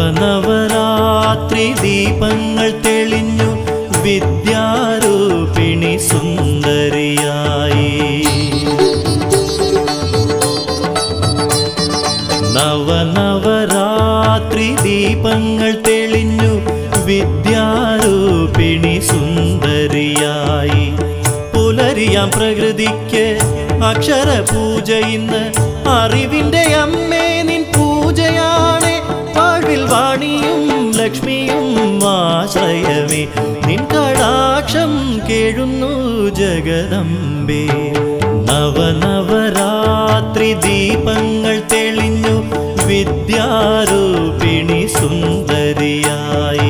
നവനവരാത്രി ദീപങ്ങൾ തെളിഞ്ഞു വിദ്യാരൂപിണി സുന്ദരിയായി. നവനവരാത്രി ദീപങ്ങൾ തെളിഞ്ഞു വിദ്യാരൂപിണി സുന്ദരിയായി. പുലരിയാം പ്രകൃതിക്ക് അക്ഷരപൂജ ഇന്ന്. അറിവിൻ്റെ അമ്മേ നിൻ പൂജയാണ്. വാഴ്വിൽ വാണിയും ലക്ഷ്മിയും ആശ്രയമേ. നിൻ കടാക്ഷം കേഴുന്നു ജഗദംബേ. നവനവരാത്രി ദീപങ്ങൾ തെളിഞ്ഞു വിദ്യാരൂപിണി സുന്ദരിയായി.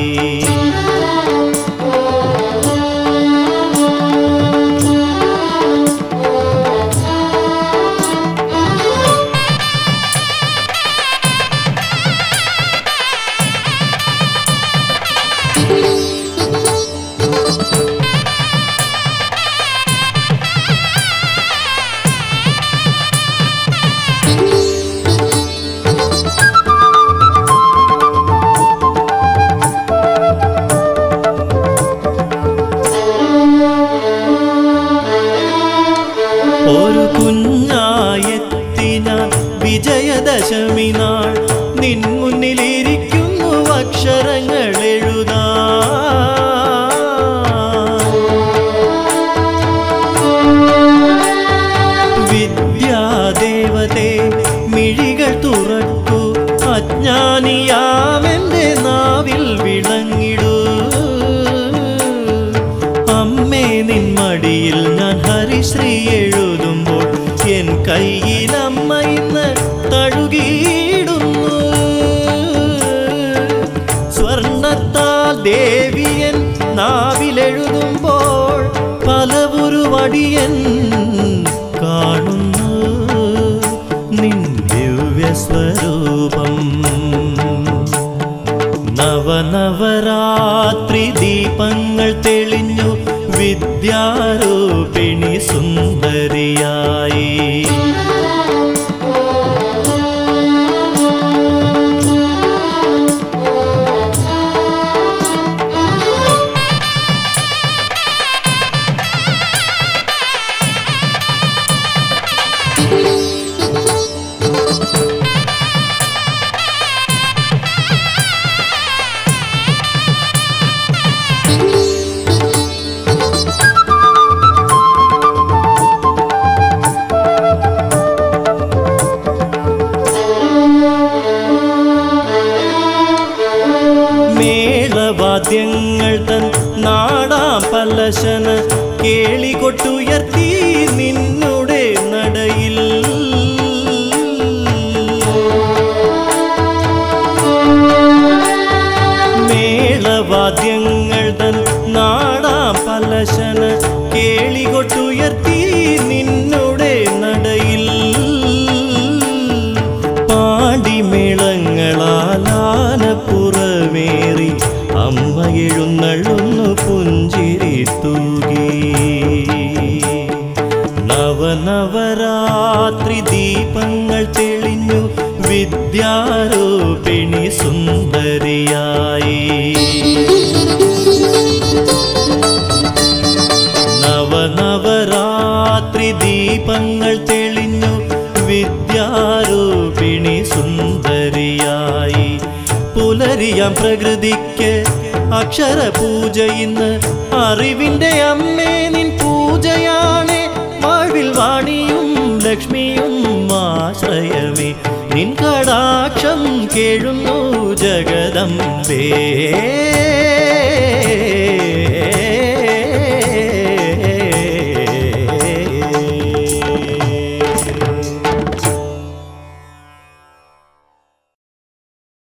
ഒരു കുഞ്ഞായെത്തി ഞാൻ വിജയദശമി നാൾ നിൻ മുന്നിലിരിക്കുന്നു അക്ഷരങ്ങൾ എഴുതാൻ. വിദ്യാദേവതേ മിഴികൾ തുറക്കൂ. അജ്ഞാനിയാമെൻ്റെ നാവിൽ വിളങ്ങിടൂ. അമ്മേ നിൻ മടിയിൽ ഞാൻ ഹരിശ്രീ എഴുതുമ്പോൾ എൻ കയ്യിലമ്മ ഇന്ന് തഴുകിയിടുന്നു. സ്വർണ്ണത്താൽ ദേവിയൻ നാവിലെഴുതുമ്പോൾ പലവുരുവടിയൻ കാണുന്നു നിൻ ദിവ്യസ്വരൂപം. നവനവരാത്രി ദീപങ്ങൾ തെളിഞ്ഞു വിദ്യാരൂപിണി സുന്ദരിയായി. മേളവാദ്യങ്ങൾ തൻ നാടാം പല്ലശന കേളികൊട്ടുയർത്തി നിന്നുടെ നടയിൽ. മേളവാദ്യങ്ങൾ തൻ നാടാം പല്ലശന കേളികൊട്ടുയർത്തി നിന്നുടെ നടയിൽ. പാടിമേളങ്ങളാലാനപ്പുറമേറി അമ്മ എഴുന്നള്ളുന്നു പുഞ്ചിരി തൂകി. നവനവരാത്രി ദീപങ്ങൾ തെളിഞ്ഞു വിദ്യാരൂപിണി സുന്ദരിയായി. നവനവരാത്രി ദീപങ്ങൾ തെളിഞ്ഞു വിദ്യാരൂപിണി സുന്ദരിയായി. പുലരിയാം പ്രകൃതിക്ക് അക്ഷരപൂജ ഇന്ന്. അറിവിൻ്റെ അമ്മേ നിൻ പൂജയാണ്. വാഴ്വിൽ വാണിയും ലക്ഷ്മിയും ആശ്രയമേ. നിൻ കടാക്ഷം കേഴുന്നു ജഗദംബേ.